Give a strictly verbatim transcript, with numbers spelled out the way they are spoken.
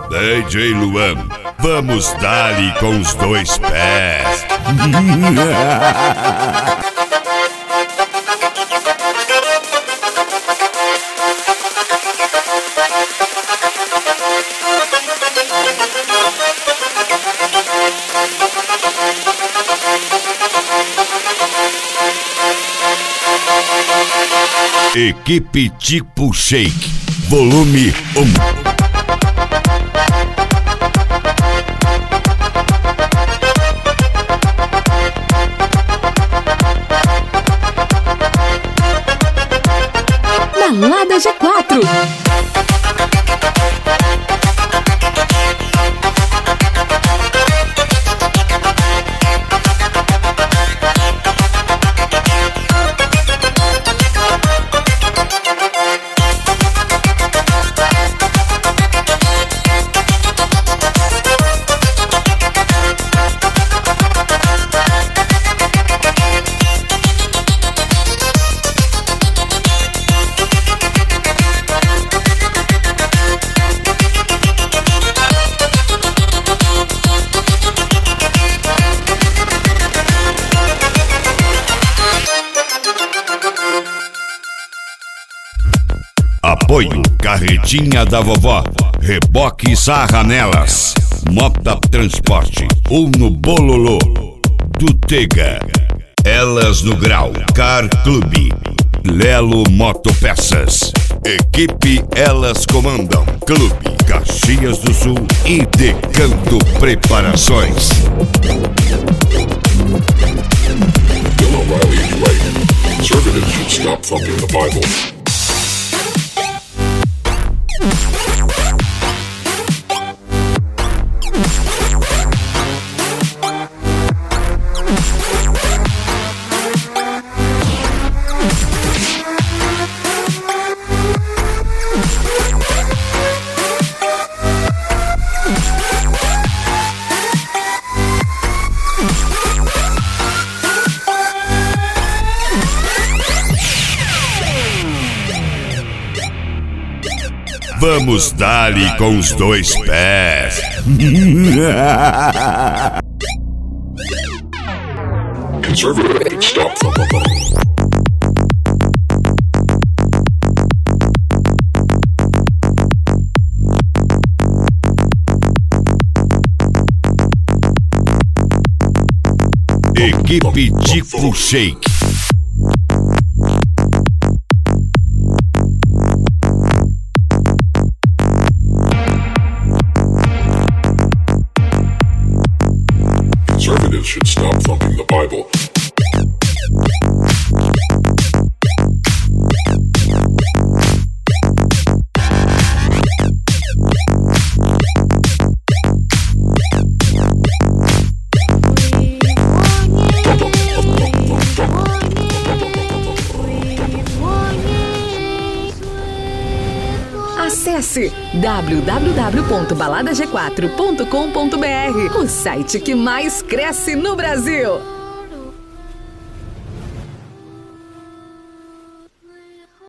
D J Luan, vamos dar-lhe com os dois pés. Equipe Tipo Shake, volume um. Balada G quatro. Apoio Carretinha da Vovó, Reboque Sarra Nelas, Mota Transporte, Uno Bololô, Tutega, Elas no Grau, Car Clube, Lelo Motopeças, Equipe Elas Comandam, Clube Caxias do Sul e Decanto Preparações. Bill O'Reilly is right. Conservatives should stop fucking the Bible. Vamos dar-lhe com os dois pés. Conservative, stop fucking the Bible. Equipe Tipo Shake. Conservatives should stop fucking the Bible. Acesse w w w ponto balada g quatro ponto com ponto b r, o site que mais cresce no Brasil.